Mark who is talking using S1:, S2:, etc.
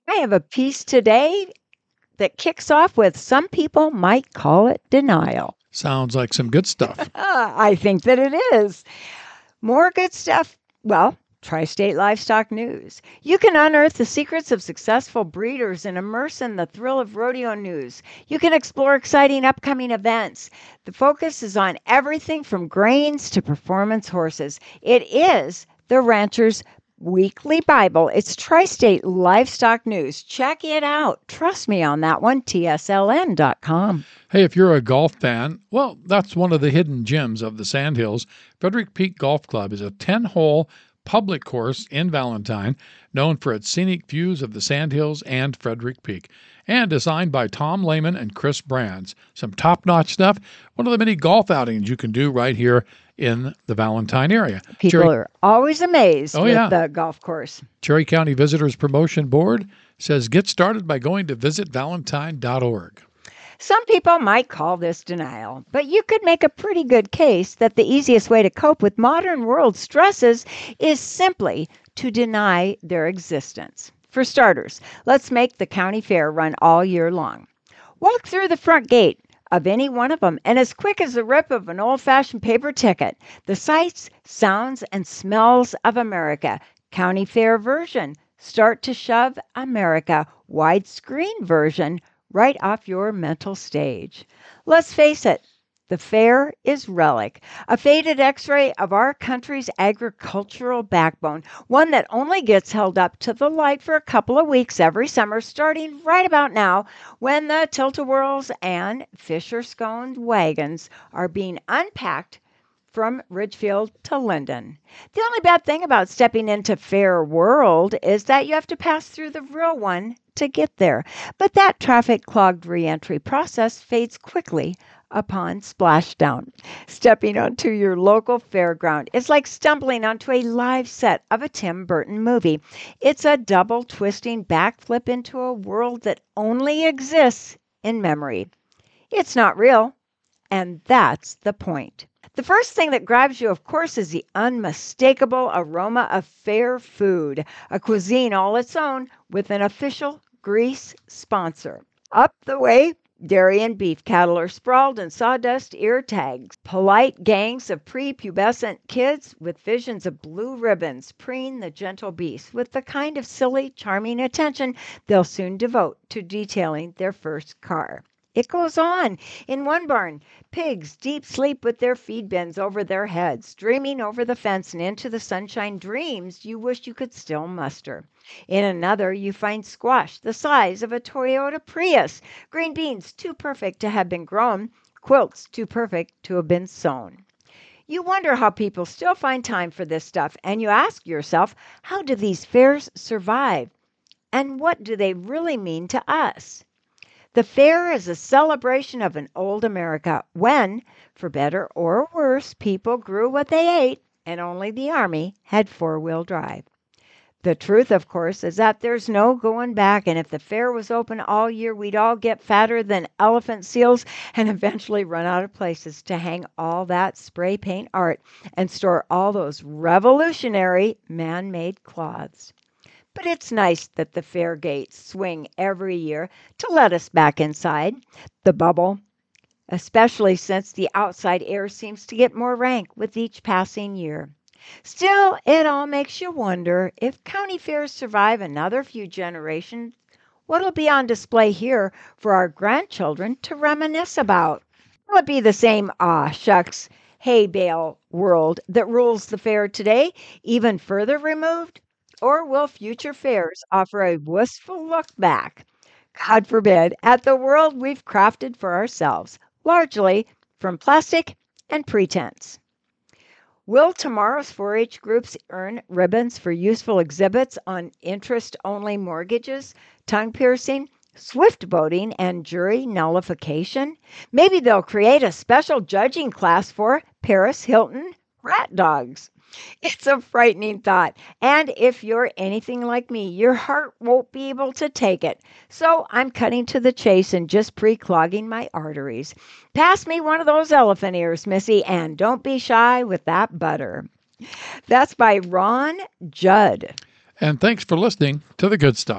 S1: I have a piece today that kicks off with some people might call it denial.
S2: Sounds like some good stuff.
S1: I think that it is. More good stuff. Well, Tri State Livestock News. You can unearth the secrets of successful breeders and immerse in the thrill of rodeo news. You can explore exciting upcoming events. The focus is on everything from grains to performance horses. It is the Rancher's Weekly Bible. It's Tri State Livestock News. Check it out. Trust me on that one, tsln.com.
S2: Hey, if you're a golf fan, well, that's one of the hidden gems of the Sandhills. Frederick Peak Golf Club is a 10-hole public course in Valentine, known for its scenic views of the Sandhills and Frederick Peak, and designed by Tom Lehman and Chris Brands. Some top-notch stuff. One of the many golf outings you can do right here in the Valentine area.
S1: People are always amazed with the golf course.
S2: Cherry County Visitors Promotion Board says get started by going to visitvalentine.org.
S1: Some people might call this denial, but you could make a pretty good case that the easiest way to cope with modern world stresses is simply to deny their existence. For starters, let's make the county fair run all year long. Walk through the front gate of any one of them, and as quick as the rip of an old-fashioned paper ticket, the sights, sounds, and smells of America. County fair version. Start to shove America. Widescreen version. Right off your mental stage. Let's face it, the fair is relic, a faded x-ray of our country's agricultural backbone, one that only gets held up to the light for a couple of weeks every summer, starting right about now when the tilt-a-whirls and Fisher-Scone wagons are being unpacked from Ridgefield to Linden. The only bad thing about stepping into Fair World is that you have to pass through the real one to get there. But that traffic-clogged reentry process fades quickly upon splashdown. Stepping onto your local fairground is like stumbling onto a live set of a Tim Burton movie. It's a double twisting backflip into a world that only exists in memory. It's not real, and that's the point. The first thing that grabs you, of course, is the unmistakable aroma of fair food, a cuisine all its own with an official grease sponsor. Up the way, dairy and beef cattle are sprawled in sawdust ear tags. Polite gangs of prepubescent kids with visions of blue ribbons preen the gentle beast with the kind of silly, charming attention they'll soon devote to detailing their first car. It goes on. In one barn, pigs deep sleep with their feed bins over their heads, dreaming over the fence and into the sunshine dreams you wish you could still muster. In another, you find squash the size of a Toyota Prius, green beans too perfect to have been grown, quilts too perfect to have been sewn. You wonder how people still find time for this stuff, and you ask yourself, how do these fairs survive? And what do they really mean to us? The fair is a celebration of an old America when, for better or worse, people grew what they ate and only the Army had four-wheel drive. The truth, of course, is that there's no going back, and if the fair was open all year, we'd all get fatter than elephant seals and eventually run out of places to hang all that spray paint art and store all those revolutionary man-made cloths. But it's nice that the fair gates swing every year to let us back inside the bubble, especially since the outside air seems to get more rank with each passing year. Still, it all makes you wonder if county fairs survive another few generations, what'll be on display here for our grandchildren to reminisce about? Will it be the same shucks, hay bale world that rules the fair today, even further removed? Or will future fairs offer a wistful look back, God forbid, at the world we've crafted for ourselves, largely from plastic and pretense? Will tomorrow's 4-H groups earn ribbons for useful exhibits on interest-only mortgages, tongue-piercing, swift voting, and jury nullification? Maybe they'll create a special judging class for Paris Hilton rat dogs. It's a frightening thought, and if you're anything like me, your heart won't be able to take it. So I'm cutting to the chase and just pre-clogging my arteries. Pass me one of those elephant ears, Missy, and don't be shy with that butter. That's by Ron Judd.
S2: And thanks for listening to The Good Stuff.